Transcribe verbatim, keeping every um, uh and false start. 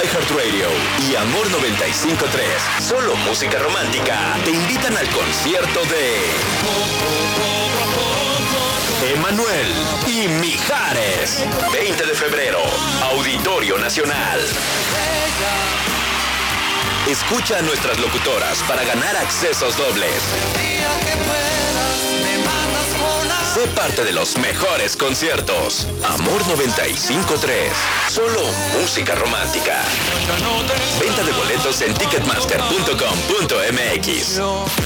iHeartRadio y Amor noventa y cinco punto tres, solo música romántica, te invitan al concierto de Emanuel y Mijares. veinte de febrero, Auditorio Nacional. Escucha a nuestras locutoras para ganar accesos dobles. Sé parte de los mejores conciertos. Amor noventa y cinco punto tres. Solo música romántica. Venta de boletos en ticketmaster punto com punto m x.